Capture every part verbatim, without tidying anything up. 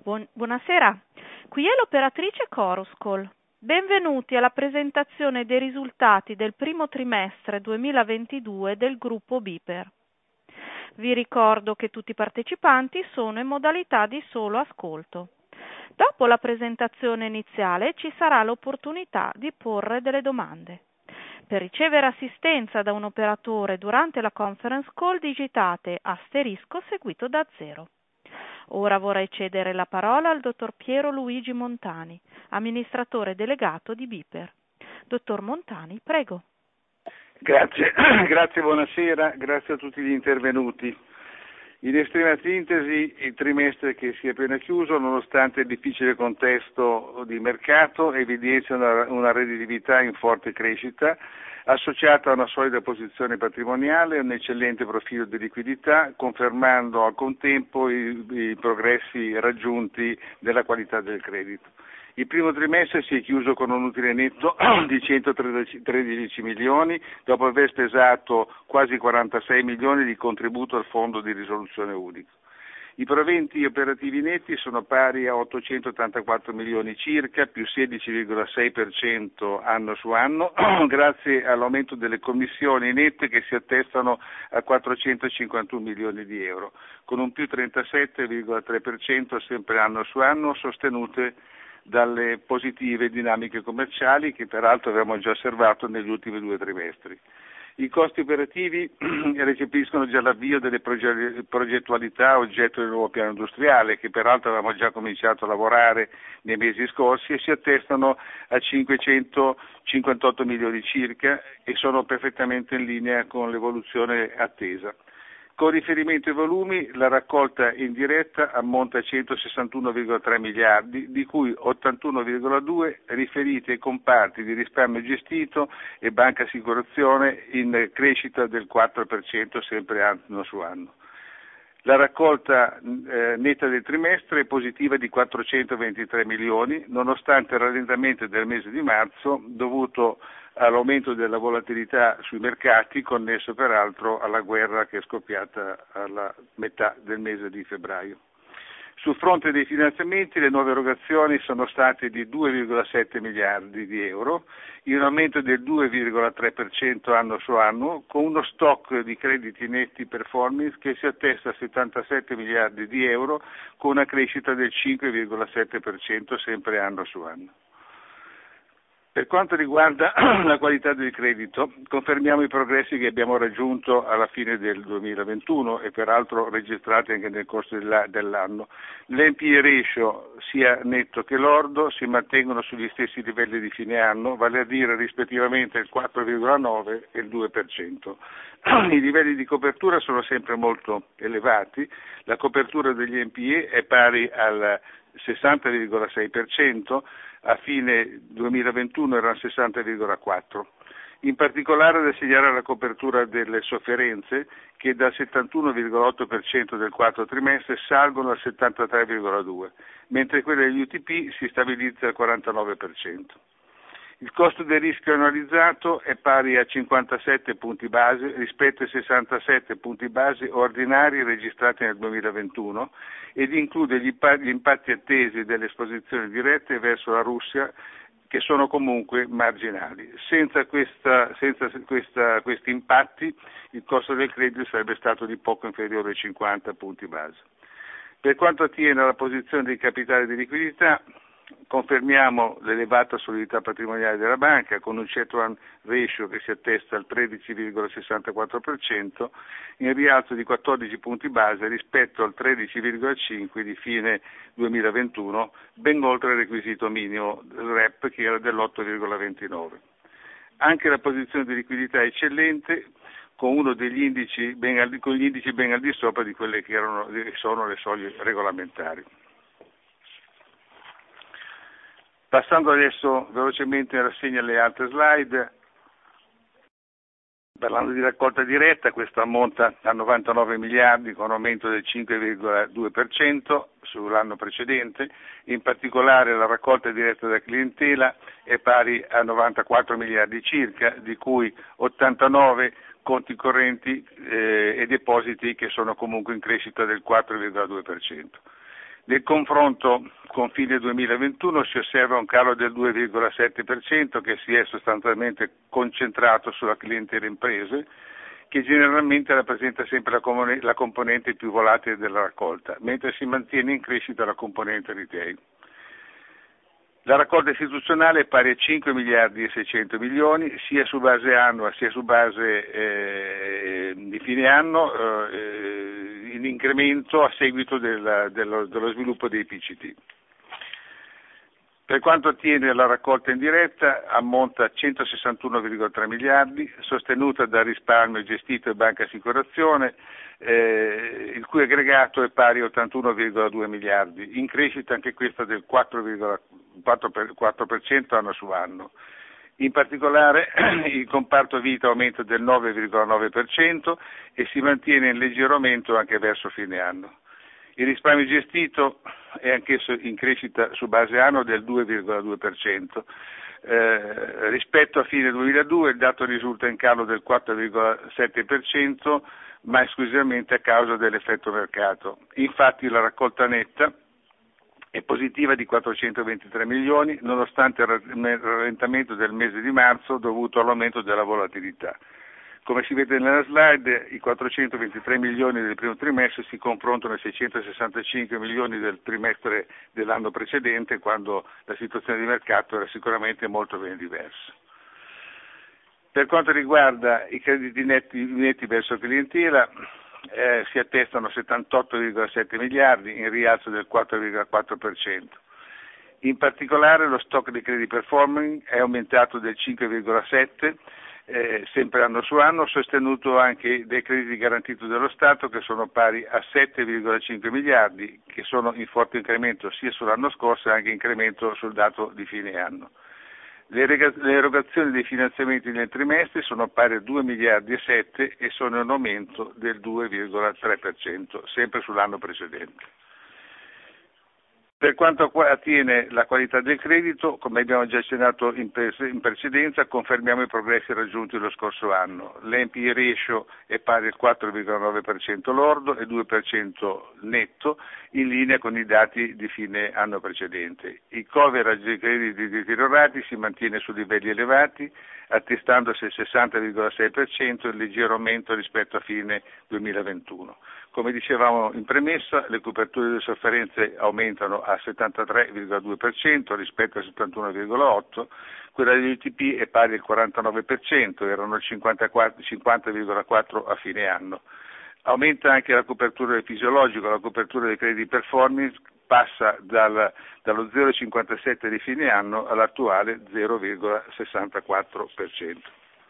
Buon- buonasera, qui è l'operatrice Chorus Call. Benvenuti alla presentazione dei risultati del primo trimestre duemilaventidue del gruppo BPER. Vi ricordo che tutti i partecipanti sono in modalità di solo ascolto. Dopo la presentazione iniziale ci sarà l'opportunità di porre delle domande. Per ricevere assistenza da un operatore durante la conference call digitate asterisco seguito da zero. Ora vorrei cedere la parola al dottor Piero Luigi Montani, amministratore delegato di BPER. Dottor Montani, prego. Grazie, grazie, buonasera, grazie a tutti gli intervenuti. In estrema sintesi, il trimestre che si è appena chiuso, nonostante il difficile contesto di mercato, evidenzia una, una redditività in forte crescita, associata a una solida posizione patrimoniale e un eccellente profilo di liquidità, confermando al contempo i, i progressi raggiunti della qualità del credito. Il primo trimestre si è chiuso con un utile netto di centotredici milioni, dopo aver spesato quasi quarantasei milioni di contributo al fondo di risoluzione unico. I proventi operativi netti sono pari a ottocentottantaquattro milioni circa, più sedici virgola sei per cento anno su anno, grazie all'aumento delle commissioni nette che si attestano a quattrocentocinquantuno milioni di euro, con un più trentasette virgola tre per cento sempre anno su anno, sostenute dalle positive dinamiche commerciali che peraltro abbiamo già osservato negli ultimi due trimestri. I costi operativi recepiscono già l'avvio delle progettualità oggetto del nuovo piano industriale, che peraltro avevamo già cominciato a lavorare nei mesi scorsi, e si attestano a cinquecentocinquantotto milioni circa e sono perfettamente in linea con l'evoluzione attesa. Con riferimento ai volumi, la raccolta indiretta ammonta a centosessantuno virgola tre miliardi, di cui ottantuno virgola due riferiti ai comparti di risparmio gestito e banca assicurazione in crescita del quattro per cento sempre anno su anno. La raccolta eh, netta del trimestre è positiva di quattrocentoventitré milioni, nonostante il rallentamento del mese di marzo dovuto all'aumento della volatilità sui mercati, connesso peraltro alla guerra che è scoppiata alla metà del mese di febbraio. Sul fronte dei finanziamenti le nuove erogazioni sono state di due virgola sette miliardi di euro, in un aumento del due virgola tre per cento anno su anno, con uno stock di crediti netti performance che si attesta a settantasette miliardi di euro, con una crescita del cinque virgola sette per cento sempre anno su anno. Per quanto riguarda la qualità del credito, confermiamo i progressi che abbiamo raggiunto alla fine del duemilaventuno e peraltro registrati anche nel corso dell'anno. L'N P E ratio, sia netto che lordo, si mantengono sugli stessi livelli di fine anno, vale a dire rispettivamente il quattro virgola nove e il due per cento. I livelli di copertura sono sempre molto elevati, la copertura degli N P E è pari al sessanta virgola sei per cento, a fine duemilaventuno era al sessanta virgola quattro per cento. In particolare da segnalare la copertura delle sofferenze che dal settantuno virgola otto per cento del quarto trimestre salgono al settantatré virgola due per cento, mentre quella degli U T P si stabilizza al quarantanove per cento. Il costo del rischio annualizzato è pari a cinquantasette punti base rispetto ai sessantasette punti base ordinari registrati nel duemilaventuno ed include gli impatti attesi delle esposizioni dirette verso la Russia, che sono comunque marginali. Senza, questa, senza questa, questi impatti il costo del credito sarebbe stato di poco inferiore ai cinquanta punti base. Per quanto attiene alla posizione di capitale di liquidità, confermiamo l'elevata solidità patrimoniale della banca con un C E T uno ratio che si attesta al tredici virgola sessantaquattro per cento, in rialzo di quattordici punti base rispetto al tredici virgola cinque di fine duemilaventuno, ben oltre il requisito minimo del R E P che era dell'otto virgola ventinove. Anche la posizione di liquidità è eccellente, con uno degli indici ben al, con gli indici ben al di sopra di quelle che, erano, che sono le soglie regolamentari. Passando adesso velocemente in rassegna alle altre slide, parlando di raccolta diretta, questa ammonta a novantanove miliardi con un aumento del cinque virgola due per cento sull'anno precedente, in particolare la raccolta diretta da clientela è pari a novantaquattro miliardi circa, di cui ottantanove conti correnti eh, e depositi che sono comunque in crescita del quattro virgola due per cento. Nel confronto con fine duemilaventuno si osserva un calo del due virgola sette per cento che si è sostanzialmente concentrato sulla clientela imprese, che generalmente rappresenta sempre la, comune, la componente più volatile della raccolta, mentre si mantiene in crescita la componente retail. La raccolta istituzionale è pari a cinque miliardi e seicento milioni, sia su base annua sia su base eh, di fine anno, eh, in incremento a seguito del, dello, dello sviluppo dei P C T. Per quanto attiene alla raccolta indiretta, ammonta a centosessantuno virgola tre miliardi, sostenuta dal risparmio gestito e banca assicurazione, eh, il cui aggregato è pari a ottantuno virgola due miliardi, in crescita anche questa del quattro virgola quattro per cento anno su anno. In particolare il comparto vita aumenta del nove virgola nove per cento e si mantiene in leggero aumento anche verso fine anno. Il risparmio gestito è anch'esso in crescita su base annua del due virgola due per cento. Eh, rispetto a fine duemiladue il dato risulta in calo del quattro virgola sette per cento, ma esclusivamente a causa dell'effetto mercato. Infatti la raccolta netta è positiva di quattrocentoventitré milioni, nonostante il rallentamento del mese di marzo dovuto all'aumento della volatilità. Come si vede nella slide, i quattrocentoventitré milioni del primo trimestre si confrontano ai seicentosessantacinque milioni del trimestre dell'anno precedente, quando la situazione di mercato era sicuramente molto ben diversa. Per quanto riguarda i crediti netti, netti verso clientela, eh, si attestano settantotto virgola sette miliardi, in rialzo del quattro virgola quattro per cento. In particolare lo stock di crediti performing è aumentato del cinque virgola sette per cento, Eh, sempre anno su anno, sostenuto anche dai crediti garantiti dallo Stato che sono pari a sette virgola cinque miliardi, che sono in forte incremento sia sull'anno scorso che anche incremento sul dato di fine anno. Le, rega- le erogazioni dei finanziamenti nel trimestre sono pari a due miliardi e sette e sono in aumento del due virgola tre per cento, sempre sull'anno precedente. Per quanto attiene la qualità del credito, come abbiamo già accennato in, pre- in precedenza, confermiamo i progressi raggiunti lo scorso anno. L'N P E ratio è pari al quattro virgola nove per cento lordo e due per cento netto, in linea con i dati di fine anno precedente. Il coverage dei crediti deteriorati si mantiene su livelli elevati, attestandosi al sessanta virgola sei per cento, in leggero aumento rispetto a fine duemilaventuno. Come dicevamo in premessa, le coperture delle sofferenze aumentano al settantatré virgola due per cento rispetto al settantuno virgola otto per cento, quella degli U T P è pari al quarantanove per cento, erano il cinquanta virgola quattro per cento a fine anno. Aumenta anche la copertura del fisiologico, la copertura dei crediti performance passa dal, dallo zero virgola cinquantasette di fine anno all'attuale zero virgola sessantaquattro per cento.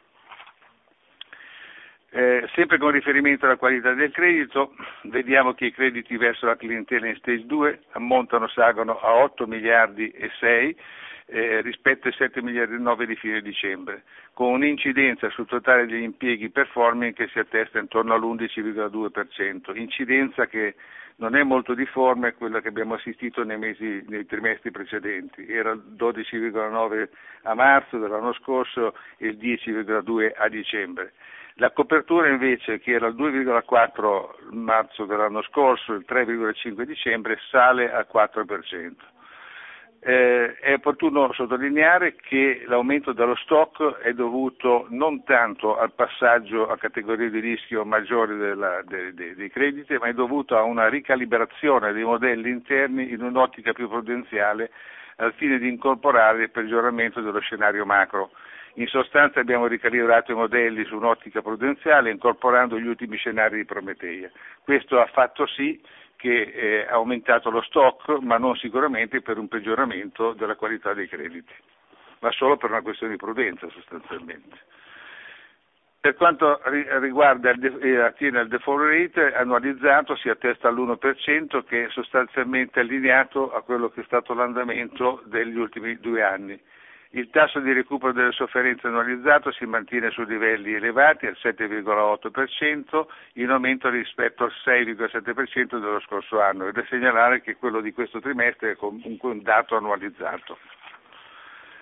Eh, sempre con riferimento alla qualità del credito, vediamo che i crediti verso la clientela in stage due ammontano, salgono a otto miliardi e sei eh, rispetto ai sette miliardi e nove di fine dicembre, con un'incidenza sul totale degli impieghi performing che si attesta intorno all'undici virgola due per cento, incidenza che non è molto difforme a quella che abbiamo assistito nei mesi, nei trimestri precedenti, era il dodici virgola nove a marzo dell'anno scorso e il dieci virgola due a dicembre. La copertura invece, che era il due virgola quattro marzo dell'anno scorso, il tre virgola cinque dicembre, sale al quattro per cento. Eh, è opportuno sottolineare che l'aumento dello stock è dovuto non tanto al passaggio a categorie di rischio maggiori della, de, de, dei crediti, ma è dovuto a una ricalibrazione dei modelli interni in un'ottica più prudenziale al fine di incorporare il peggioramento dello scenario macro. In sostanza abbiamo ricalibrato i modelli su un'ottica prudenziale incorporando gli ultimi scenari di Prometeia. Questo ha fatto sì che eh, ha aumentato lo stock, ma non sicuramente per un peggioramento della qualità dei crediti, ma solo per una questione di prudenza sostanzialmente. Per quanto riguarda il de- attiene al default rate annualizzato si attesta all'uno per cento, che è sostanzialmente allineato a quello che è stato l'andamento degli ultimi due anni. Il tasso di recupero delle sofferenze annualizzato si mantiene su livelli elevati al sette virgola otto per cento, in aumento rispetto al sei virgola sette per cento dello scorso anno, ed è da segnalare che quello di questo trimestre è comunque un dato annualizzato.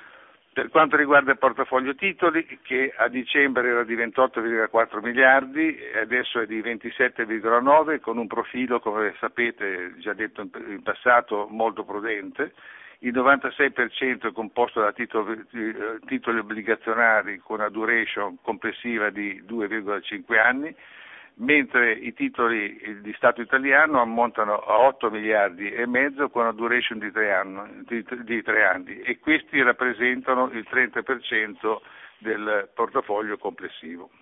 Per quanto riguarda il portafoglio titoli, che a dicembre era di ventotto virgola quattro miliardi e adesso è di ventisette virgola nove, con un profilo, come sapete, già detto in passato, molto prudente. Il novantasei per cento è composto da titoli, titoli obbligazionari con una duration complessiva di due virgola cinque anni, mentre i titoli di Stato italiano ammontano a otto miliardi e mezzo con una duration di tre anni, di, di tre anni e questi rappresentano il trenta per cento del portafoglio complessivo.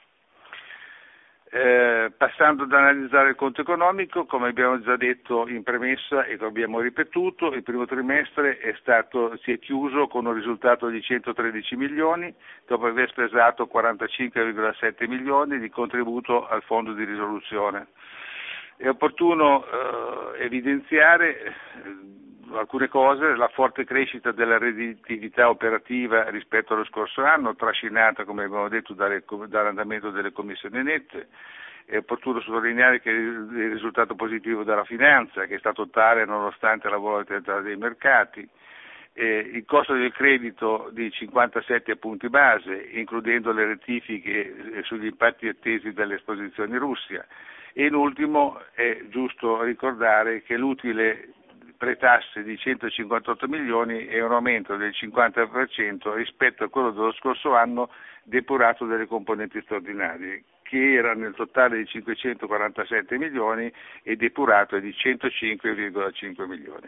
Eh, passando ad analizzare il conto economico, come abbiamo già detto in premessa e che abbiamo ripetuto, il primo trimestre è stato, si è chiuso con un risultato di centotredici milioni, dopo aver spesato quarantacinque virgola sette milioni di contributo al fondo di risoluzione. È opportuno eh, evidenziare eh, alcune cose: la forte crescita della redditività operativa rispetto allo scorso anno, trascinata, come abbiamo detto, dalle, dall'andamento delle commissioni nette. È opportuno sottolineare che il risultato positivo della finanza, che è stato tale nonostante la volatilità dei mercati, eh, il costo del credito di cinquantasette punti base, includendo le rettifiche sugli impatti attesi dalle esposizioni Russia. E in ultimo è giusto ricordare che l'utile pretasse di centocinquantotto milioni è un aumento del cinquanta per cento rispetto a quello dello scorso anno, depurato delle componenti straordinarie, che era nel totale di cinquecentoquarantasette milioni e depurato di centocinque virgola cinque milioni.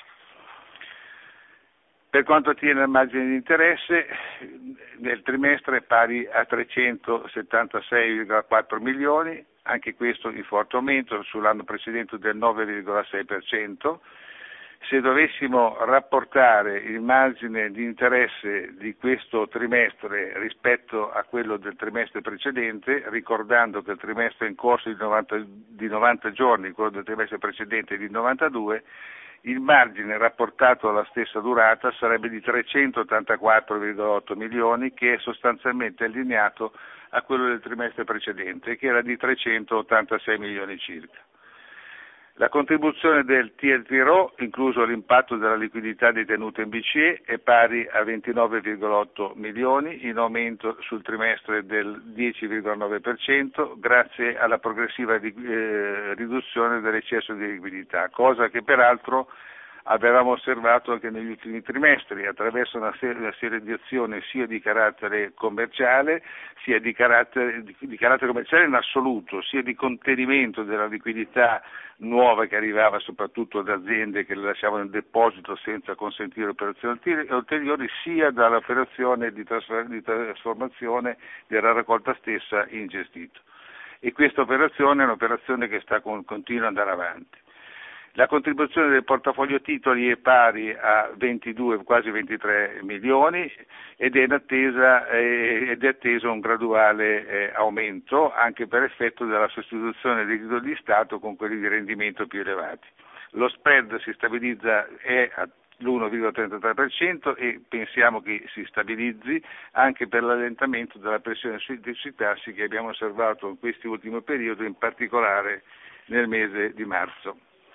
Per quanto attiene al margine di interesse, nel trimestre è pari a trecentosettantasei virgola quattro milioni, anche questo in forte aumento sull'anno precedente del nove virgola sei per cento. Se dovessimo rapportare il margine di interesse di questo trimestre rispetto a quello del trimestre precedente, ricordando che il trimestre in corso di novanta, di novanta giorni, quello del trimestre precedente è di novantadue, il margine rapportato alla stessa durata sarebbe di trecentottantaquattro virgola otto milioni, che è sostanzialmente allineato a quello del trimestre precedente, che era di trecentottantasei milioni circa. La contribuzione del T L T R O, incluso l'impatto della liquidità detenuta in B C E, è pari a ventinove virgola otto milioni, in aumento sul trimestre del dieci virgola nove per cento, grazie alla progressiva eh, riduzione dell'eccesso di liquidità, cosa che peraltro avevamo osservato anche negli ultimi trimestri attraverso una serie, una serie di azioni sia di carattere commerciale, sia di carattere, di, di carattere commerciale in assoluto, sia di contenimento della liquidità nuova che arrivava soprattutto da aziende che le lasciavano in deposito senza consentire operazioni ulteriori, sia dall'operazione di, trasfer- di trasformazione della raccolta stessa in gestito. E questa operazione è un'operazione che sta con, continua ad andare avanti. La contribuzione del portafoglio titoli è pari a ventidue, quasi ventitré milioni ed è in attesa, eh, ed è atteso un graduale eh, aumento anche per effetto della sostituzione dei titoli di Stato con quelli di rendimento più elevati. Lo spread si stabilizza è all'uno virgola trentatré per cento e pensiamo che si stabilizzi anche per l'allentamento della pressione sui, sui tassi che abbiamo osservato in questi ultimi periodi, in particolare nel mese di marzo.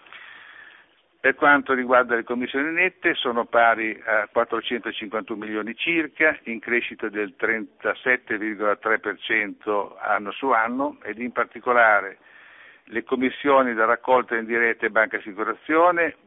Per quanto riguarda le commissioni nette, sono pari a quattrocentocinquantuno milioni circa, in crescita del trentasette virgola tre per cento anno su anno, ed in particolare le commissioni da raccolta indiretta e banca assicurazione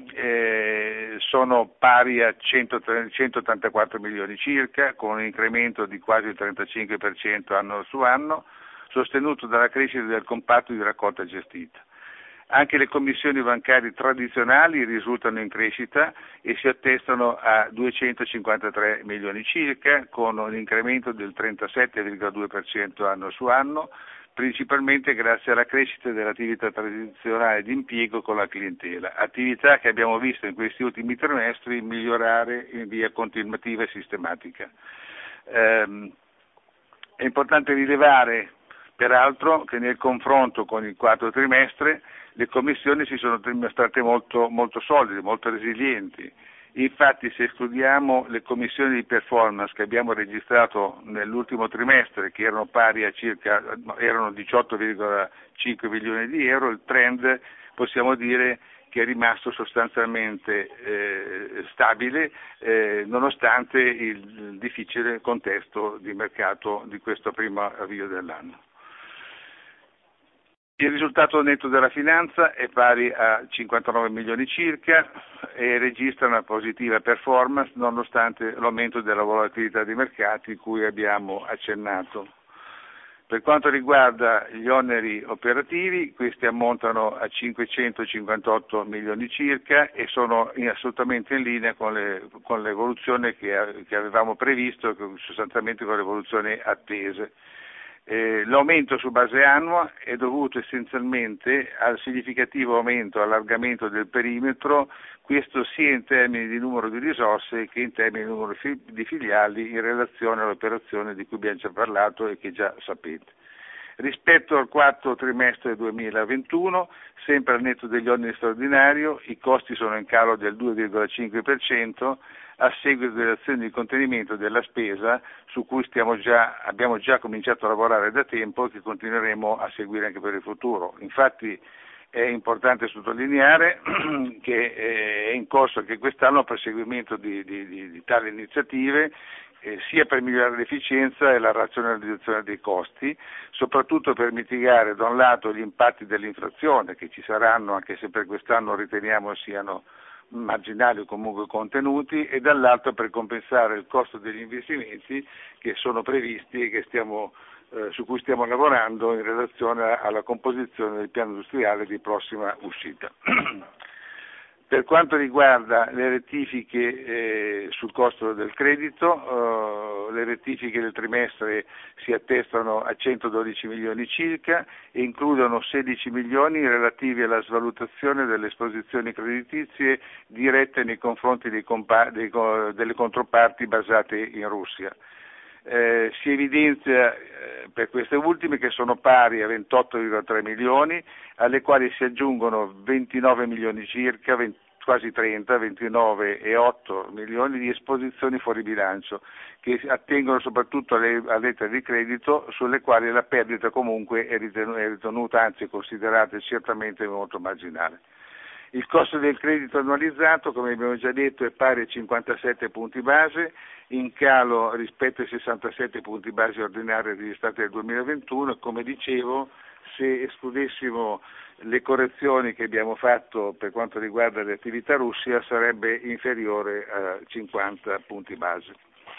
eh, sono pari a centottantaquattro milioni circa, con un incremento di quasi il trentacinque per cento anno su anno, sostenuto dalla crescita del comparto di raccolta gestita. Anche le commissioni bancarie tradizionali risultano in crescita e si attestano a duecentocinquantatré milioni circa, con un incremento del trentasette virgola due per cento anno su anno, principalmente grazie alla crescita dell'attività tradizionale di impiego con la clientela, attività che abbiamo visto in questi ultimi trimestri migliorare in via continuativa e sistematica. Ehm, è importante rilevare peraltro che nel confronto con il quarto trimestre le commissioni si sono dimostrate molto, molto solide, molto resilienti. Infatti, se escludiamo le commissioni di performance che abbiamo registrato nell'ultimo trimestre, che erano pari a circa erano diciotto virgola cinque milioni di euro, il trend possiamo dire che è rimasto sostanzialmente eh, stabile eh, nonostante il difficile contesto di mercato di questo primo avvio dell'anno. Il risultato netto della finanza è pari a cinquantanove milioni circa e registra una positiva performance nonostante l'aumento della volatilità dei mercati cui abbiamo accennato. Per quanto riguarda gli oneri operativi, questi ammontano a cinquecentocinquantotto milioni circa e sono in, assolutamente in linea con, le, con l'evoluzione che, che avevamo previsto, sostanzialmente con le evoluzioni attese. Eh, l'aumento su base annua è dovuto essenzialmente al significativo aumento, allargamento del perimetro, questo sia in termini di numero di risorse che in termini di numero di filiali in relazione all'operazione di cui abbiamo già parlato e che già sapete. Rispetto al quarto trimestre duemilaventuno, sempre al netto degli oneri straordinari, i costi sono in calo del due virgola cinque per cento a seguito delle azioni di contenimento della spesa su cui stiamo già, abbiamo già cominciato a lavorare da tempo e che continueremo a seguire anche per il futuro. Infatti è importante sottolineare che è in corso anche quest'anno il perseguimento di, di, di, di tali iniziative Eh, sia per migliorare l'efficienza e la razionalizzazione dei costi, soprattutto per mitigare da un lato gli impatti dell'inflazione che ci saranno, anche se per quest'anno riteniamo siano marginali o comunque contenuti, e dall'altro per compensare il costo degli investimenti che sono previsti e che stiamo, eh, su cui stiamo lavorando in relazione alla composizione del piano industriale di prossima uscita. Per quanto riguarda le rettifiche eh, sul costo del credito, eh, le rettifiche del trimestre si attestano a centododici milioni circa e includono sedici milioni relativi alla svalutazione delle esposizioni creditizie dirette nei confronti dei compa- dei, delle controparti basate in Russia. Eh, si evidenzia eh, per queste ultime che sono pari a ventotto virgola tre milioni, alle quali si aggiungono ventinove milioni circa, venti, quasi trenta, ventinove virgola otto milioni di esposizioni fuori bilancio, che attengono soprattutto alle, alle lettere di credito, sulle quali la perdita comunque è ritenuta, è ritenuta anzi considerata certamente molto marginale. Il costo del credito annualizzato, come abbiamo già detto, è pari a cinquantasette punti base, in calo rispetto ai sessantasette punti base ordinari registrati nel duemilaventuno, e come dicevo, se escludessimo le correzioni che abbiamo fatto per quanto riguarda le attività Russia sarebbe inferiore a cinquanta punti base.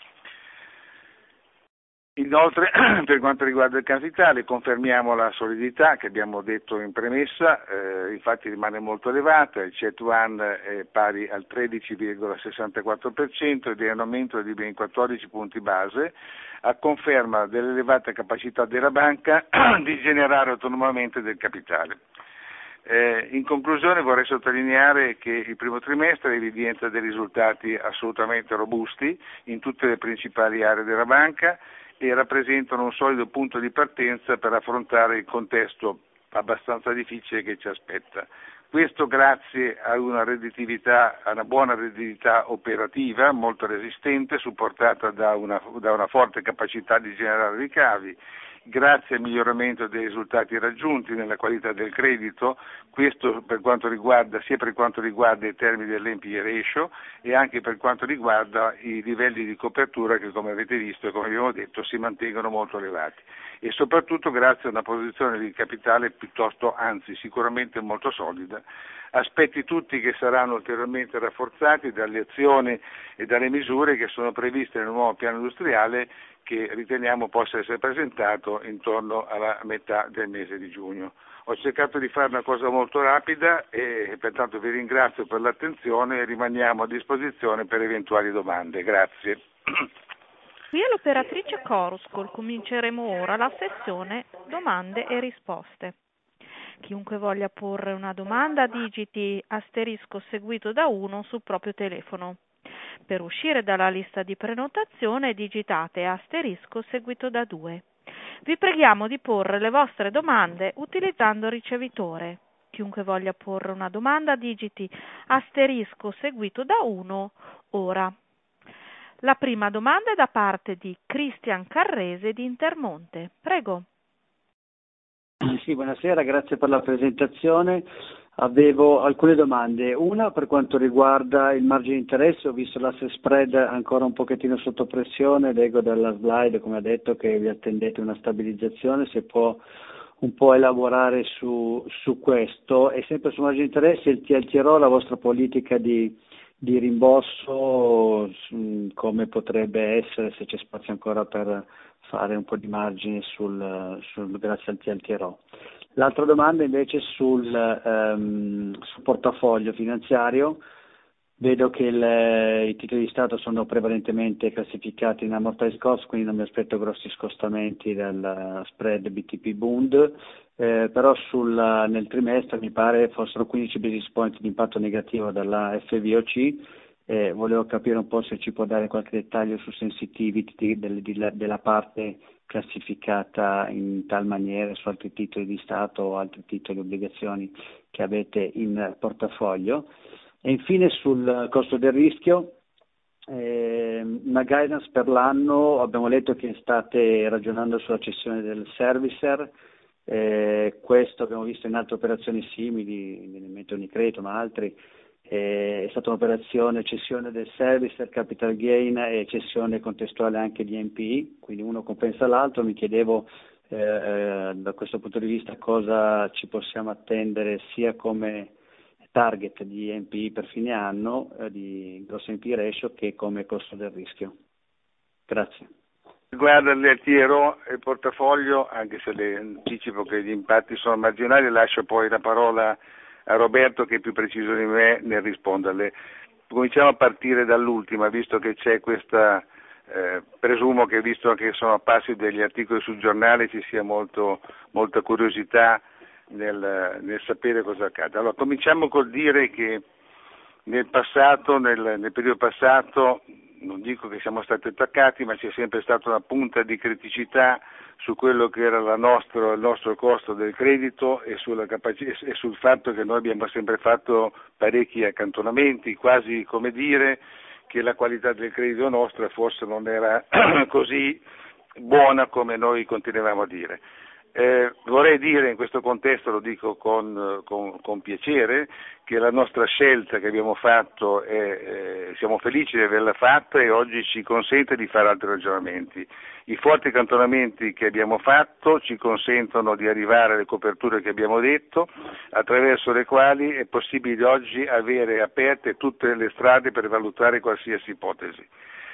Inoltre, per quanto riguarda il capitale, confermiamo la solidità che abbiamo detto in premessa, eh, infatti rimane molto elevata, il C E T uno è pari al tredici virgola sessantaquattro per cento ed è un aumento di ben quattordici punti base, a conferma dell'elevata capacità della banca di generare autonomamente del capitale. Eh, in conclusione vorrei sottolineare che il primo trimestre evidenzia dei risultati assolutamente robusti in tutte le principali aree della banca e rappresentano un solido punto di partenza per affrontare il contesto abbastanza difficile che ci aspetta. Questo grazie a una redditività, a una buona redditività operativa molto resistente, supportata da una, da una forte capacità di generare ricavi, grazie al miglioramento dei risultati raggiunti nella qualità del credito, questo per quanto riguarda, sia per quanto riguarda i termini dell'N P E ratio e anche per quanto riguarda i livelli di copertura che, come avete visto e come abbiamo detto, si mantengono molto elevati, e soprattutto grazie a una posizione di capitale piuttosto, anzi sicuramente molto solida, aspetti tutti che saranno ulteriormente rafforzati dalle azioni e dalle misure che sono previste nel nuovo piano industriale, che riteniamo possa essere presentato intorno alla metà del mese di giugno. Ho cercato di fare una cosa molto rapida e pertanto vi ringrazio per l'attenzione e rimaniamo a disposizione per eventuali domande. Grazie. Qui è l'operatrice Coruscol, cominceremo ora la sessione domande e risposte. Chiunque voglia porre una domanda digiti asterisco seguito da uno sul proprio telefono. Per uscire dalla lista di prenotazione digitate asterisco seguito da due. Vi preghiamo di porre le vostre domande utilizzando il ricevitore. Chiunque voglia porre una domanda digiti asterisco seguito da uno ora. La prima domanda è da parte di Cristian Carrese di Intermonte. Prego. Sì, buonasera, grazie per la presentazione. Avevo alcune domande, una per quanto riguarda il margine di interesse, ho visto l'asset spread ancora un pochettino sotto pressione, leggo dalla slide come ha detto che vi attendete una stabilizzazione, se può un po' elaborare su, su questo, e sempre sul margine di interesse il T L T R O, la vostra politica di, di rimborso, come potrebbe essere, se c'è spazio ancora per fare un po' di margine sul, sul, grazie al T L T R O. L'altra domanda invece sul, um, sul portafoglio finanziario, vedo che il, i titoli di Stato sono prevalentemente classificati in amortized cost, quindi non mi aspetto grossi scostamenti dal spread B T P Bund, eh, però sul, nel trimestre mi pare fossero quindici basis point di impatto negativo dalla F V O C, eh, volevo capire un po' se ci può dare qualche dettaglio su sensitivity del, di, della parte classificata in tal maniera su altri titoli di Stato o altri titoli obbligazioni che avete in portafoglio. E infine sul costo del rischio, eh, una guidance per l'anno, abbiamo letto che state ragionando sulla cessione del servicer, eh, questo abbiamo visto in altre operazioni simili, in mente Unicredito ma altri, eh, è stata un'operazione cessione del servicer, capital gain e cessione contestuale anche di N P I, quindi uno compensa l'altro. Mi chiedevo eh, eh, da questo punto di vista cosa ci possiamo attendere sia come target di N P I per fine anno, eh, di gross N P I ratio, che come costo del rischio. Grazie. Riguardo al T R O e il portafoglio, anche se le anticipo che gli impatti sono marginali, lascio poi la parola a Roberto che è più preciso di me nel risponderle. Cominciamo a partire dall'ultima, visto che c'è questa, eh, presumo che visto che sono apparsi degli articoli sul giornale ci sia molto, molta curiosità Nel, nel sapere cosa accade. Allora, cominciamo col dire che nel passato, nel, nel periodo passato, non dico che siamo stati attaccati, ma c'è sempre stata una punta di criticità su quello che era la nostro, il nostro costo del credito e, sulla capaci- e sul fatto che noi abbiamo sempre fatto parecchi accantonamenti, quasi come dire che la qualità del credito nostro forse non era così buona come noi continuavamo a dire. Eh, vorrei dire in questo contesto, lo dico con, con, con piacere, che la nostra scelta che abbiamo fatto, è, eh, siamo felici di averla fatta e oggi ci consente di fare altri ragionamenti. I forti accantonamenti che abbiamo fatto ci consentono di arrivare alle coperture che abbiamo detto, attraverso le quali è possibile oggi avere aperte tutte le strade per valutare qualsiasi ipotesi.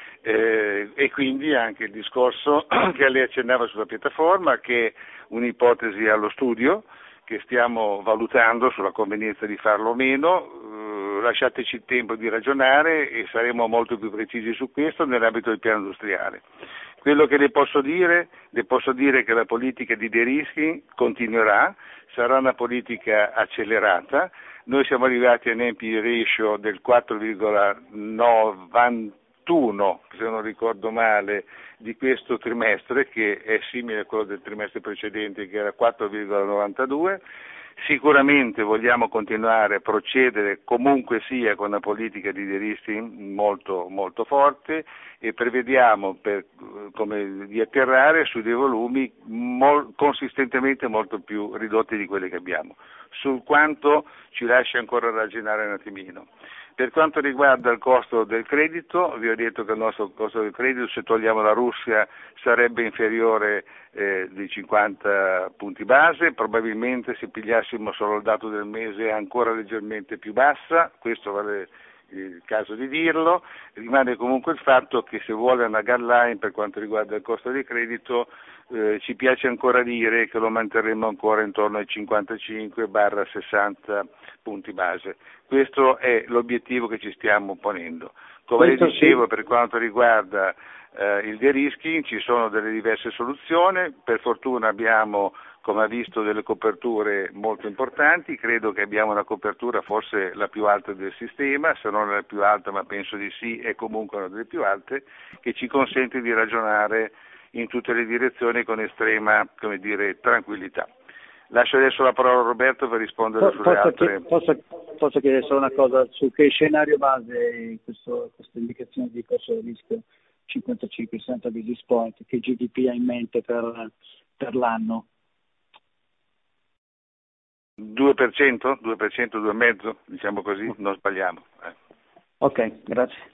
Eh, e quindi anche il discorso che lei accennava sulla piattaforma, che è un'ipotesi allo studio, che stiamo valutando sulla convenienza di farlo o meno, eh, lasciateci il tempo di ragionare e saremo molto più precisi su questo nell'ambito del piano industriale. Quello che le posso dire, le posso dire che la politica di de-risking continuerà, sarà una politica accelerata. Noi siamo arrivati a un N P I ratio del quattro virgola novantuno, se non ricordo male, di questo trimestre, che è simile a quello del trimestre precedente, che era quattro virgola novantadue. Sicuramente vogliamo continuare a procedere comunque sia con una politica di de-risking molto, molto forte e prevediamo per, come, di atterrare su dei volumi mol, consistentemente molto più ridotti di quelli che abbiamo, sul quanto ci lascia ancora ragionare un attimino. Per quanto riguarda il costo del credito, vi ho detto che il nostro costo del credito, se togliamo la Russia, sarebbe inferiore eh, di cinquanta punti base, probabilmente se pigliassimo solo il dato del mese è ancora leggermente più bassa, questo vale il caso di dirlo. Rimane comunque il fatto che se vuole una guideline per quanto riguarda il costo del credito, eh, ci piace ancora dire che lo manterremo ancora intorno ai cinquantacinque sessanta punti base. Questo è l'obiettivo che ci stiamo ponendo. Come le dicevo, per quanto riguarda eh, il de-risking ci sono delle diverse soluzioni, per fortuna abbiamo, come ha visto, delle coperture molto importanti, credo che abbiamo una copertura forse la più alta del sistema, se non la più alta, ma penso di sì, è comunque una delle più alte, che ci consente di ragionare in tutte le direzioni con estrema, come dire, tranquillità. Lascio adesso la parola a Roberto per rispondere Po- sulle posso, altre. chied- posso, posso chiedere solo una cosa su che scenario base questo, questa indicazione di costo del rischio cinquantacinque sessanta basis point, che G D P ha in mente per, per l'anno? due per cento, due per cento, due virgola cinque, diciamo così, non sbagliamo. Eh. Ok, grazie.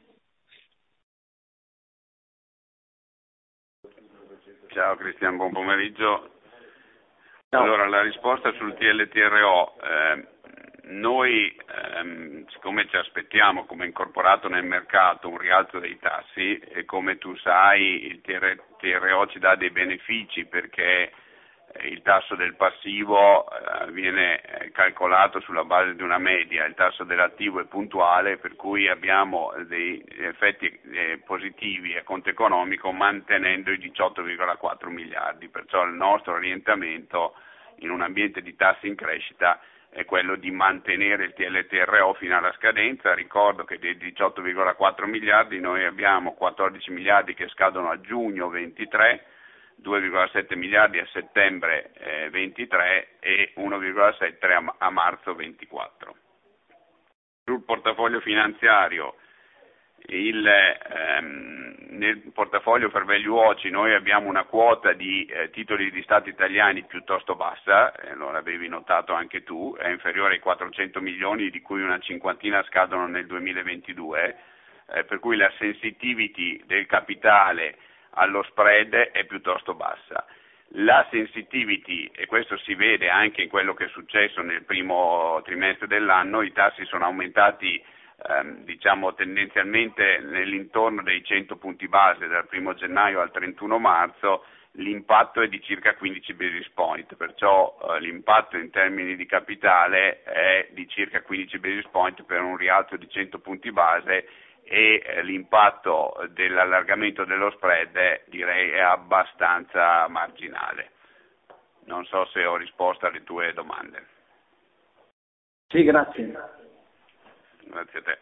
Ciao Cristian, buon pomeriggio. Ciao. Allora, la risposta sul T L T R O, eh, noi ehm, siccome ci aspettiamo come incorporato nel mercato un rialzo dei tassi e come tu sai il T R O ci dà dei benefici perché il tasso del passivo eh, viene calcolato sulla base di una media, il tasso dell'attivo è puntuale, per cui abbiamo dei effetti eh, positivi a conto economico mantenendo i diciotto virgola quattro miliardi, perciò il nostro orientamento in un ambiente di tassi in crescita è quello di mantenere il T L T R O fino alla scadenza. Ricordo che dei diciotto virgola quattro miliardi noi abbiamo quattordici miliardi che scadono a giugno ventitré, due virgola sette miliardi a settembre eh, ventitré e uno virgola sette a, a marzo ventiquattro. Sul portafoglio finanziario, il, ehm, nel portafoglio per value watch noi abbiamo una quota di eh, titoli di Stato italiani piuttosto bassa, eh, lo avevi notato anche tu, è inferiore ai quattrocento milioni, di cui una cinquantina scadono nel duemilaventidue, eh, per cui la sensitivity del capitale allo spread è piuttosto bassa. La sensitivity, e questo si vede anche in quello che è successo nel primo trimestre dell'anno, i tassi sono aumentati ehm, diciamo tendenzialmente nell'intorno dei cento punti base dal primo gennaio al trentuno marzo, l'impatto è di circa quindici basis point, perciò eh, l'impatto in termini di capitale è di circa quindici basis point per un rialzo di cento punti base e eh, l'impatto dell'allargamento dello spread è, direi è abbastanza marginale. Non so se ho risposto alle tue domande. Sì, grazie. Grazie a te.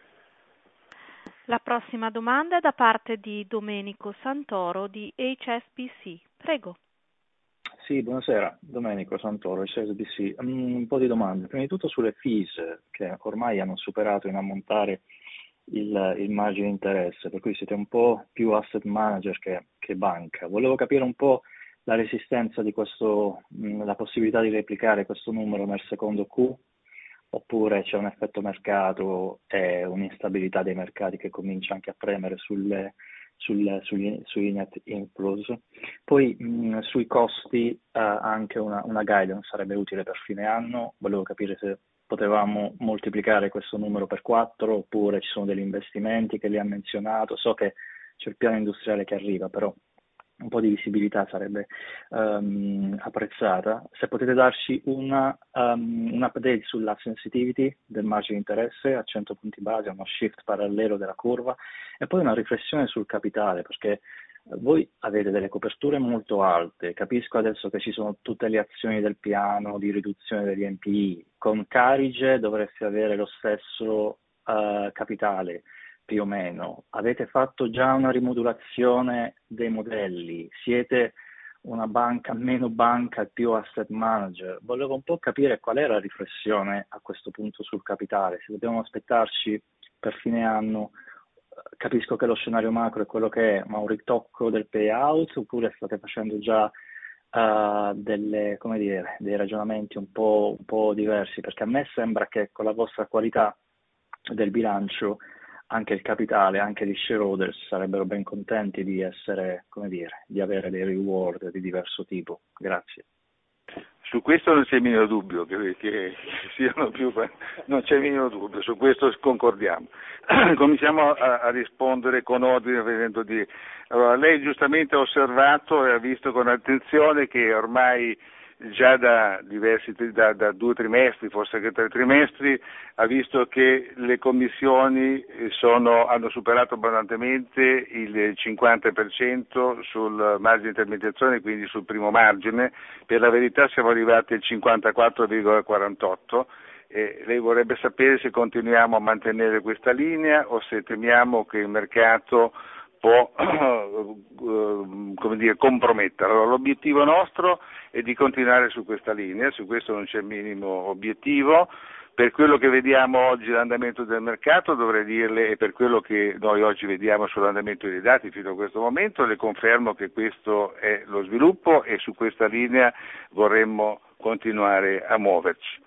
La prossima domanda è da parte di Domenico Santoro di H S B C. Prego. Sì, buonasera, Domenico Santoro, H S B C. Um, un po' di domande. Prima di tutto sulle fees, che ormai hanno superato in ammontare il, il margine di interesse, per cui siete un po' più asset manager che, che banca. Volevo capire un po' la resistenza di questo, mh, la possibilità di replicare questo numero nel secondo Q, oppure c'è un effetto mercato e un'instabilità dei mercati che comincia anche a premere sulle, sulle, sugli, sui net inflows. Poi mh, sui costi eh, anche una, una guidance sarebbe utile per fine anno. Volevo capire se potevamo moltiplicare questo numero per quattro oppure ci sono degli investimenti che li ha menzionato. So che c'è il piano industriale che arriva, però un po' di visibilità sarebbe um, apprezzata. Se potete darci una, um, un update sulla sensitivity del margine di interesse a cento punti base, uno shift parallelo della curva, e poi una riflessione sul capitale, perché voi avete delle coperture molto alte. Capisco adesso che ci sono tutte le azioni del piano di riduzione degli N P I. Con Carige dovreste avere lo stesso uh, capitale, più o meno. Avete fatto già una rimodulazione dei modelli? Siete una banca, meno banca, più asset manager? Volevo un po' capire qual è la riflessione a questo punto sul capitale. Se dobbiamo aspettarci per fine anno, capisco che lo scenario macro è quello che è, ma un ritocco del payout, oppure state facendo già uh, delle, come dire, dei ragionamenti un po', un po' diversi? Perché a me sembra che con la vostra qualità del bilancio anche il capitale, anche gli shareholders sarebbero ben contenti di essere, come dire, di avere dei reward di diverso tipo. Grazie. Su questo non c'è il minimo dubbio, che, che siano più, non c'è il minimo dubbio, su questo concordiamo. Cominciamo a, a rispondere con ordine, vedendo di. Allora, lei giustamente ha osservato e ha visto con attenzione che ormai già da diversi, da, da due trimestri, forse anche tre trimestri, ha visto che le commissioni sono, hanno superato abbondantemente il cinquanta per cento sul margine di intermediazione, quindi sul primo margine. Per la verità siamo arrivati al cinquantaquattro virgola quarantotto. Eh, lei vorrebbe sapere se continuiamo a mantenere questa linea o se temiamo che il mercato può come dire, compromettere. Allora, l'obiettivo nostro è di continuare su questa linea, su questo non c'è il minimo obiettivo. Per quello che vediamo oggi l'andamento del mercato, dovrei dirle, e per quello che noi oggi vediamo sull'andamento dei dati fino a questo momento, le confermo che questo è lo sviluppo e su questa linea vorremmo continuare a muoverci.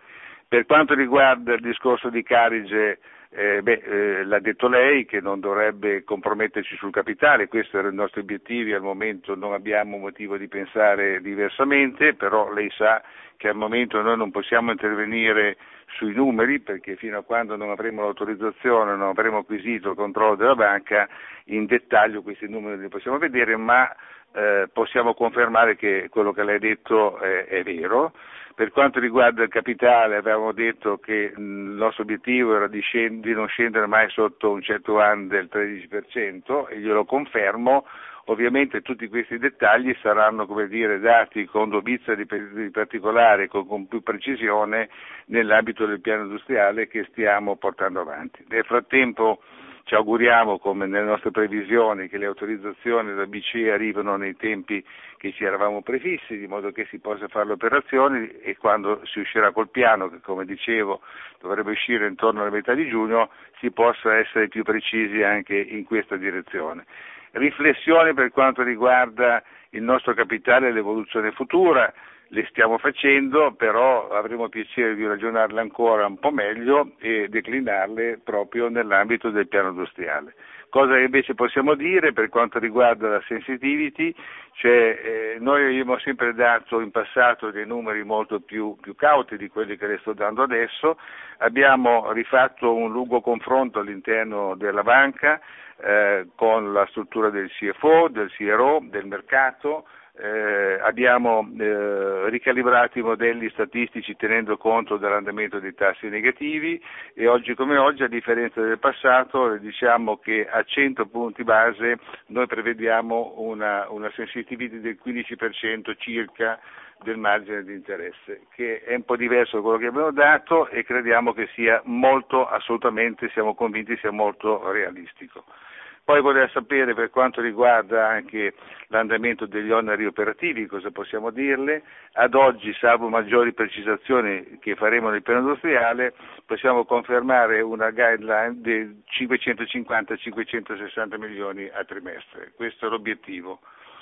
Per quanto riguarda il discorso di Carige, eh, beh, eh, l'ha detto lei che non dovrebbe comprometterci sul capitale, questo era il nostro obiettivo, al momento non abbiamo motivo di pensare diversamente, però lei sa che al momento noi non possiamo intervenire sui numeri perché fino a quando non avremo l'autorizzazione, non avremo acquisito il controllo della banca, in dettaglio questi numeri li possiamo vedere, ma eh, possiamo confermare che quello che lei ha detto è, è vero. Per quanto riguarda il capitale avevamo detto che il nostro obiettivo era di, scend- di non scendere mai sotto un certo anno del tredici per cento e glielo confermo. Ovviamente tutti questi dettagli saranno, come dire, dati con dovizia di, di particolare, con, con più precisione nell'ambito del piano industriale che stiamo portando avanti. Nel frattempo ci auguriamo, come nelle nostre previsioni, che le autorizzazioni della B C E arrivino nei tempi che ci eravamo prefissi, di modo che si possa fare le operazioni e quando si uscirà col piano, che come dicevo dovrebbe uscire intorno alla metà di giugno, si possa essere più precisi anche in questa direzione. Riflessioni per quanto riguarda il nostro capitale e l'evoluzione futura, le stiamo facendo, però avremo piacere di ragionarle ancora un po' meglio e declinarle proprio nell'ambito del piano industriale. Cosa che invece possiamo dire per quanto riguarda la sensitivity, cioè eh, noi abbiamo sempre dato in passato dei numeri molto più, più cauti di quelli che le sto dando adesso, abbiamo rifatto un lungo confronto all'interno della banca eh, con la struttura del C F O, del C R O, del mercato. Eh, abbiamo eh, ricalibrato i modelli statistici tenendo conto dell'andamento dei tassi negativi e oggi come oggi, a differenza del passato, diciamo che a cento punti base noi prevediamo una, una sensitività del quindici per cento circa del margine di interesse, che è un po' diverso da quello che abbiamo dato e crediamo che sia molto, assolutamente, siamo convinti sia molto realistico. Poi voleva sapere per quanto riguarda anche l'andamento degli oneri operativi, cosa possiamo dirle. Ad oggi, salvo maggiori precisazioni che faremo nel piano industriale, possiamo confermare una guideline di cinquecentocinquanta cinquecentosessanta milioni a trimestre. Questo è l'obiettivo.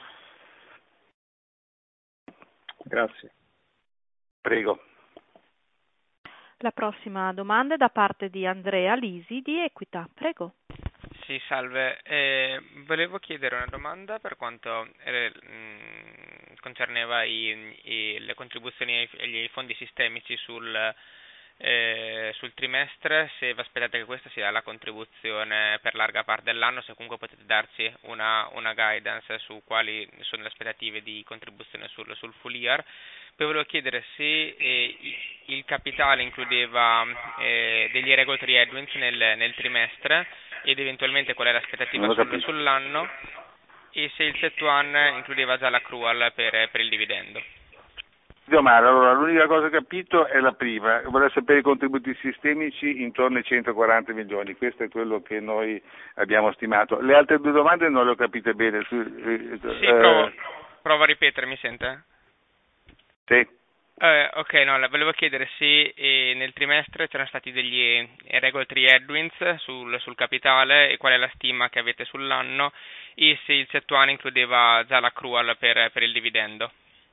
Grazie. Prego. La prossima domanda è da parte di Andrea Lisi di Equita. Prego. Sì, salve. Eh, volevo chiedere una domanda per quanto eh, mh, concerneva i, i, le contribuzioni ai, ai fondi sistemici sul, eh, sul trimestre, se vi aspettate che questa sia la contribuzione per larga parte dell'anno, se comunque potete darci una, una guidance su quali sono le aspettative di contribuzione sul, sul full year. Poi volevo chiedere se eh, il capitale includeva eh, degli regulatory headwinds nel, nel trimestre ed eventualmente qual è l'aspettativa sul, sull'anno e se il set one includeva già l'accrual per, per il dividendo. Mare, allora l'unica cosa che ho capito è la prima, vorrei sapere i contributi sistemici intorno ai centoquaranta milioni, questo è quello che noi abbiamo stimato. Le altre due domande non le ho capite bene. Su, eh, sì, provo, provo a ripetere, mi sente? Sì. Eh, ok, no, volevo chiedere se eh, nel trimestre c'erano stati degli eh, regulatory headwinds sul, sul capitale e qual è la stima che avete sull'anno e se il set one includeva già l'accrual per, per il dividendo.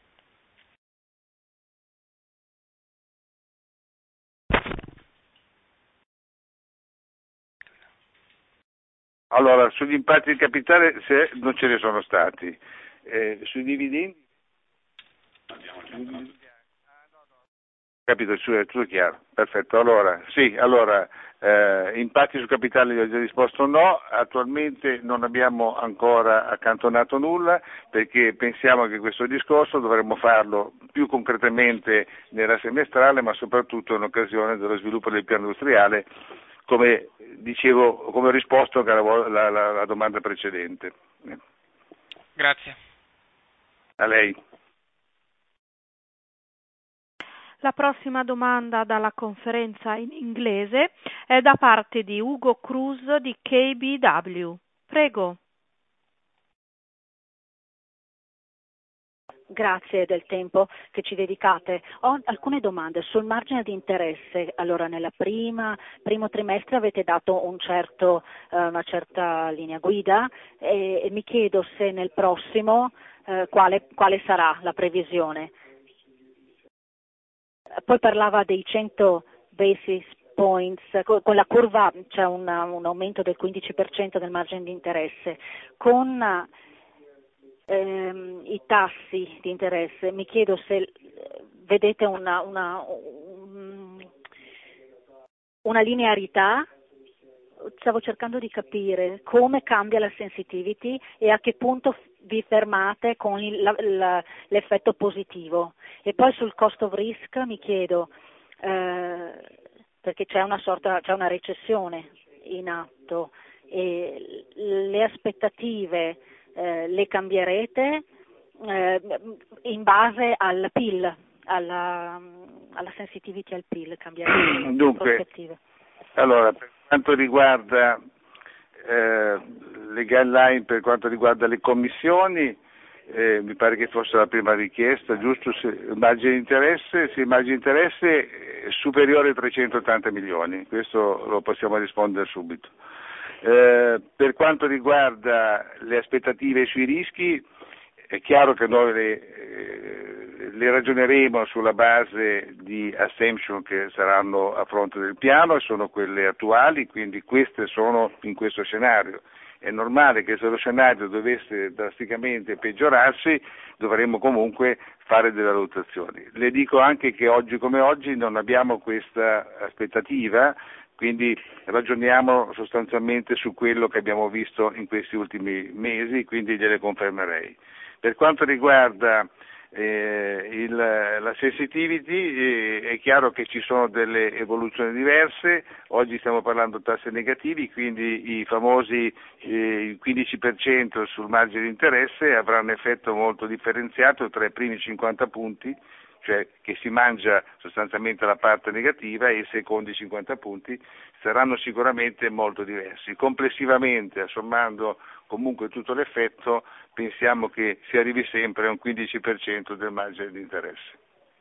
Allora, sugli impatti di capitale se non ce ne sono stati. Eh, sui dividendi? Capito, è tutto chiaro, perfetto. Allora, sì, allora, eh, impatti sul capitale gli ho già risposto no, attualmente non abbiamo ancora accantonato nulla perché pensiamo che questo discorso dovremmo farlo più concretamente nella semestrale, ma soprattutto in occasione dello sviluppo del piano industriale, come dicevo, come ho risposto alla, alla, alla domanda precedente. Grazie. A lei. La prossima domanda dalla conferenza in inglese è da parte di Ugo Cruz di K B W. Prego. Grazie del tempo che ci dedicate. Ho alcune domande sul margine di interesse. Allora, nella prima primo trimestre avete dato un certo, eh, una certa linea guida e, e mi chiedo se nel prossimo eh, quale, quale sarà la previsione. poi parlava dei cento basis points, con la curva c'è un, un aumento del quindici per cento del margine di interesse, con ehm, i tassi di interesse mi chiedo se vedete una, una, una linearità. Stavo cercando di capire come cambia la sensitivity e a che punto vi fermate con il, la, la, l'effetto positivo. E poi sul cost of risk mi chiedo, eh, perché c'è una sorta, c'è una recessione in atto e le aspettative eh, le cambierete eh, in base al P I L, alla, alla sensitivity al P I L, cambierete Dunque, le prospettive. Allora, per quanto riguarda eh, le guideline, per quanto riguarda le commissioni, eh, mi pare che fosse la prima richiesta, giusto? Se il margine di interesse, se il margine di interesse è superiore ai trecentottanta milioni, questo lo possiamo rispondere subito. Eh, per quanto riguarda le aspettative sui rischi, è chiaro che noi le, eh, le ragioneremo sulla base di assumption che saranno a fronte del piano e sono quelle attuali, quindi queste sono in questo scenario. È normale che se lo scenario dovesse drasticamente peggiorarsi dovremmo comunque fare delle valutazioni. Le dico anche che oggi come oggi non abbiamo questa aspettativa, quindi ragioniamo sostanzialmente su quello che abbiamo visto in questi ultimi mesi, quindi gliele confermerei. Per quanto riguarda eh, il, la sensitivity, eh, è chiaro che ci sono delle evoluzioni diverse, oggi stiamo parlando di tassi negativi, quindi i famosi eh, quindici per cento sul margine di interesse avrà un effetto molto differenziato tra i primi cinquanta punti, cioè che si mangia sostanzialmente la parte negativa, e i secondi cinquanta punti saranno sicuramente molto diversi. Complessivamente, sommando comunque tutto l'effetto, pensiamo che si arrivi sempre a un quindici per cento del margine di interesse.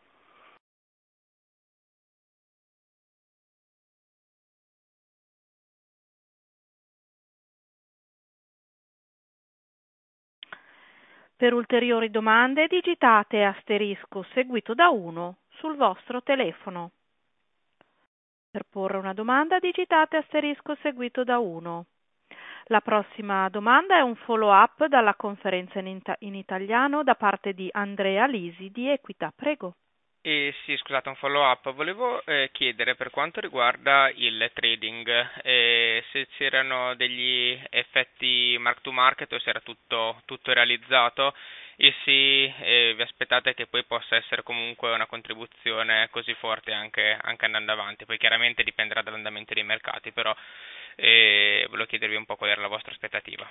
Per ulteriori domande digitate asterisco seguito da uno sul vostro telefono. Per porre una domanda digitate asterisco seguito da uno. La prossima domanda è un follow-up dalla conferenza in, ita- in italiano da parte di Andrea Lisi di Equita. Prego. Eh, sì, scusate, un follow-up. Volevo eh, chiedere per quanto riguarda il trading, eh, se c'erano degli effetti mark to market o se era tutto, tutto realizzato, e se eh, vi aspettate che poi possa essere comunque una contribuzione così forte anche, anche andando avanti. Poi chiaramente dipenderà dall'andamento dei mercati, però eh, volevo chiedervi un po' qual era la vostra aspettativa.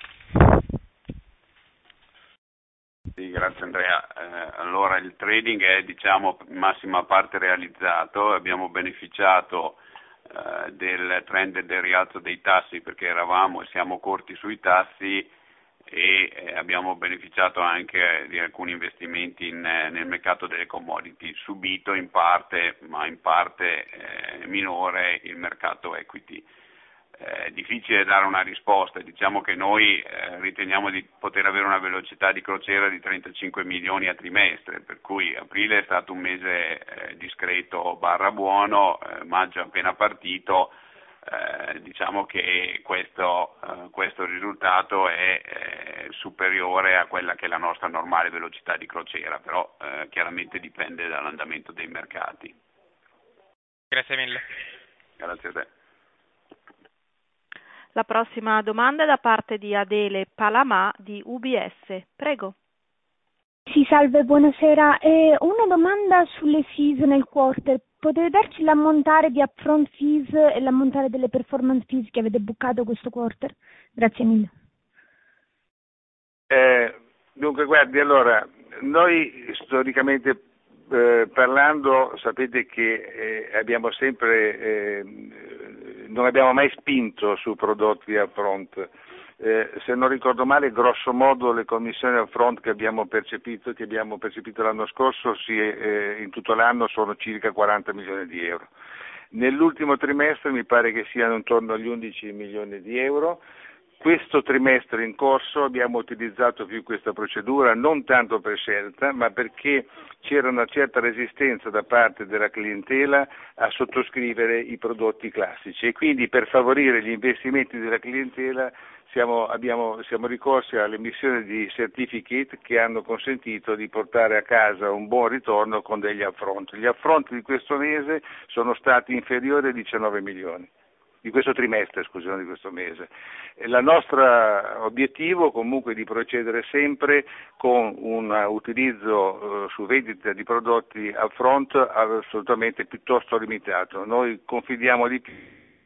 Sì, grazie Andrea. Eh, allora il trading è diciamo in massima parte realizzato, abbiamo beneficiato eh, del trend del rialzo dei tassi perché eravamo e siamo corti sui tassi e eh, abbiamo beneficiato anche di alcuni investimenti in, eh, nel mercato delle commodity, subito in parte, ma in parte eh, minore, il mercato equity. È difficile dare una risposta, diciamo che noi eh, riteniamo di poter avere una velocità di crociera di trentacinque milioni a trimestre, per cui aprile è stato un mese eh, discreto barra buono, eh, maggio appena partito, eh, diciamo che questo, eh, questo risultato è eh, superiore a quella che è la nostra normale velocità di crociera, però eh, chiaramente dipende dall'andamento dei mercati. Grazie mille. Grazie a te. La prossima domanda è da parte di Adele Palamà di U B S. Prego. Sì, salve, buonasera. Eh, una domanda sulle fees nel quarter. Potete darci l'ammontare di upfront fees e l'ammontare delle performance fees che avete bucato questo quarter? Grazie mille. Eh, dunque, guardi, allora, noi storicamente eh, parlando, sapete che eh, abbiamo sempre, eh, non abbiamo mai spinto su prodotti upfront. Eh, se non ricordo male, grosso modo le commissioni upfront che abbiamo percepito, che abbiamo percepito l'anno scorso, sì, eh, in tutto l'anno sono circa quaranta milioni di euro. Nell'ultimo trimestre mi pare che siano intorno agli undici milioni di euro. questo trimestre in corso abbiamo utilizzato più questa procedura non tanto per scelta, ma perché c'era una certa resistenza da parte della clientela a sottoscrivere i prodotti classici e quindi per favorire gli investimenti della clientela siamo, abbiamo, siamo ricorsi all'emissione di certificate che hanno consentito di portare a casa un buon ritorno con degli upfront. Gli upfront di questo mese sono stati inferiori a diciannove milioni. Di questo trimestre, scusa, di questo mese. Il nostro obiettivo comunque è di procedere sempre con un utilizzo eh, su vendita di prodotti upfront assolutamente piuttosto limitato. Noi confidiamo di più.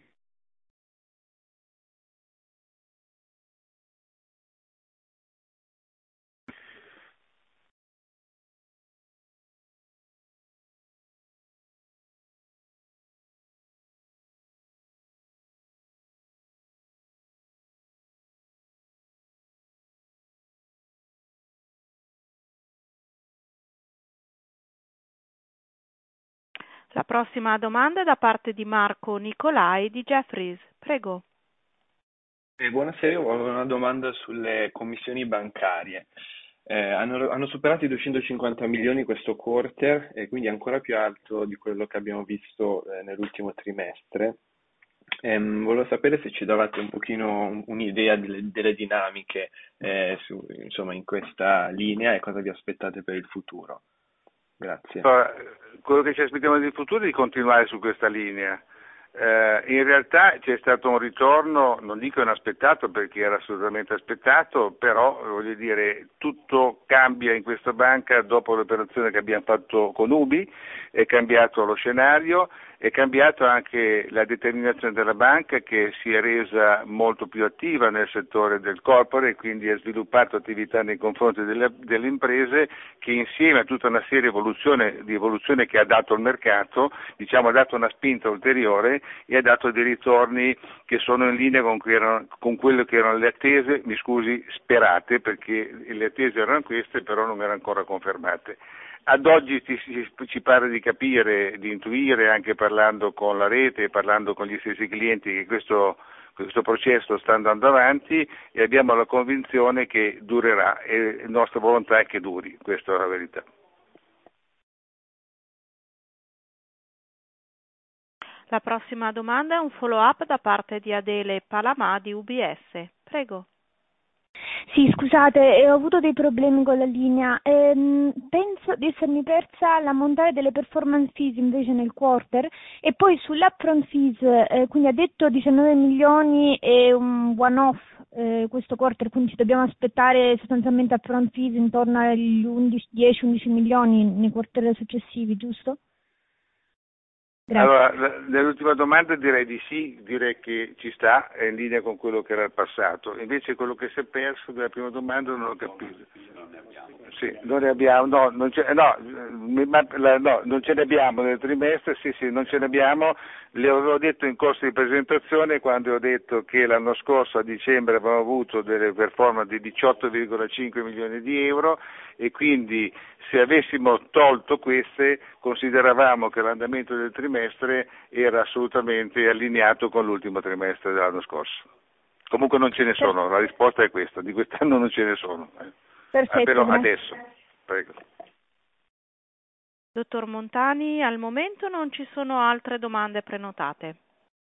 La prossima domanda è da parte di Marco Nicolai di Jefferies. Prego. Eh, buonasera, ho una domanda sulle commissioni bancarie. Eh, hanno, hanno superato i duecentocinquanta milioni questo quarter e quindi ancora più alto di quello che abbiamo visto eh, nell'ultimo trimestre. Ehm, volevo sapere se ci davate un pochino un'idea delle, delle dinamiche eh, su, insomma, in questa linea e cosa vi aspettate per il futuro. Grazie. Allora, quello che ci aspettiamo nel futuro è di continuare su questa linea. Eh, in realtà c'è stato un ritorno, non dico inaspettato perché era assolutamente aspettato, però voglio dire tutto cambia in questa banca dopo l'operazione che abbiamo fatto con Ubi, è cambiato lo scenario, è cambiato anche la determinazione della banca che si è resa molto più attiva nel settore del corporate e quindi ha sviluppato attività nei confronti delle, delle imprese che insieme a tutta una serie evoluzione, di evoluzione che ha dato il mercato, diciamo ha dato una spinta ulteriore e ha dato dei ritorni che sono in linea con, cui erano, con quello che erano le attese, mi scusi, sperate, perché le attese erano queste, però non erano ancora confermate. Ad oggi ci, ci pare di capire, di intuire, anche parlando con la rete e parlando con gli stessi clienti, che questo, questo processo sta andando avanti e abbiamo la convinzione che durerà e la nostra volontà è che duri, questa è la verità. La prossima domanda è un follow-up da parte di Adele Palamà di U B S. Prego. Sì, scusate, eh, ho avuto dei problemi con la linea. Ehm, penso di essermi persa l'ammontare delle performance fees invece nel quarter e poi sull'upfront fees, eh, quindi ha detto diciannove milioni e un one-off eh, questo quarter, quindi ci dobbiamo aspettare sostanzialmente upfront fees intorno agli dieci undici milioni nei quarter successivi, giusto? Grazie. Allora, nell'ultima domanda direi di sì, direi che ci sta, è in linea con quello che era il passato. Invece quello che si è perso della prima domanda non ho capito. Sì, non ne abbiamo, no, non ce, no, ma, la, no, non ce ne abbiamo nel trimestre, sì, sì, non ce ne abbiamo. Le avevo detto in corso di presentazione quando ho detto che l'anno scorso a dicembre avevamo avuto delle performance di diciotto virgola cinque milioni di euro e quindi se avessimo tolto queste consideravamo che l'andamento del trimestre era assolutamente allineato con l'ultimo trimestre dell'anno scorso. Comunque non ce ne sono, la risposta è questa, di quest'anno non ce ne sono. Perfetto, però grazie. adesso, prego. Dottor Montani, al momento non ci sono altre domande prenotate.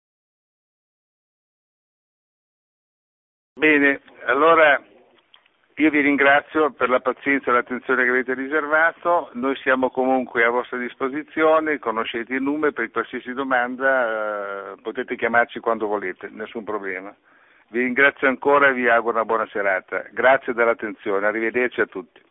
Bene, allora io vi ringrazio per la pazienza e l'attenzione che avete riservato, noi siamo comunque a vostra disposizione, conoscete il numero, per qualsiasi domanda eh, potete chiamarci quando volete, nessun problema. Vi ringrazio ancora e vi auguro una buona serata. Grazie dell'attenzione, arrivederci a tutti.